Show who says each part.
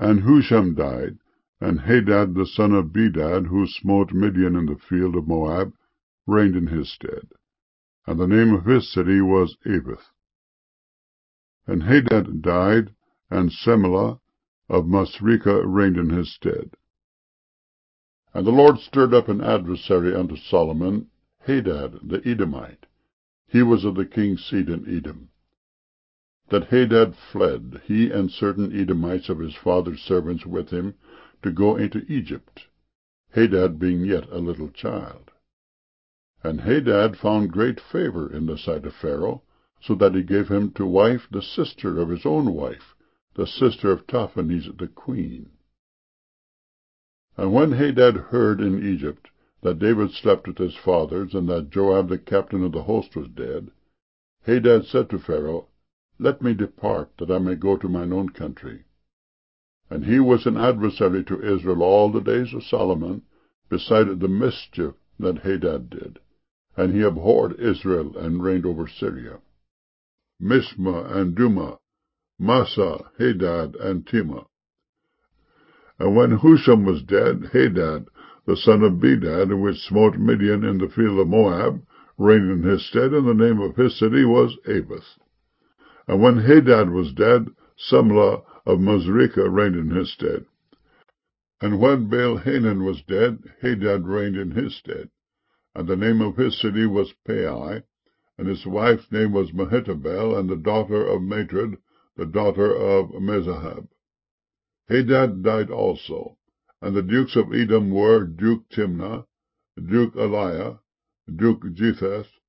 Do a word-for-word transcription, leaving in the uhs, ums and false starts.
Speaker 1: And Husham died, and Hadad the son of Bedad, who smote Midian in the field of Moab, reigned in his stead. And the name of his city was Avith. And Hadad died, and Semelah of Masrekah reigned in his stead. And the Lord stirred up an adversary unto Solomon, Hadad the Edomite. He was of the king's seed in Edom. That Hadad fled, he and certain Edomites of his father's servants with him, to go into Egypt, Hadad being yet a little child. And Hadad found great favor in the sight of Pharaoh, so that he gave him to wife the sister of his own wife, the sister of Tahpenes the queen. And when Hadad heard in Egypt that David slept with his fathers, and that Joab the captain of the host was dead, Hadad said to Pharaoh, Let me depart, that I may go to mine own country. And he was an adversary to Israel all the days of Solomon, beside the mischief that Hadad did. And he abhorred Israel, and reigned over Syria. Mishma and Duma, Massa, Hadad, and Tema. And when Husham was dead, Hadad, the son of Bedad, which smote Midian in the field of Moab, reigned in his stead, and the name of his city was Avith. And when Hadad was dead, Semelah of Masrekah reigned in his stead. And when Baal-Hanan was dead, Hadad reigned in his stead. And the name of his city was Pai, and his wife's name was Mehetabel, and the daughter of Matred, the daughter of Mezahab. Hadad died also, and the dukes of Edom were Duke Timnah, Duke Eliah, Duke Jetheth,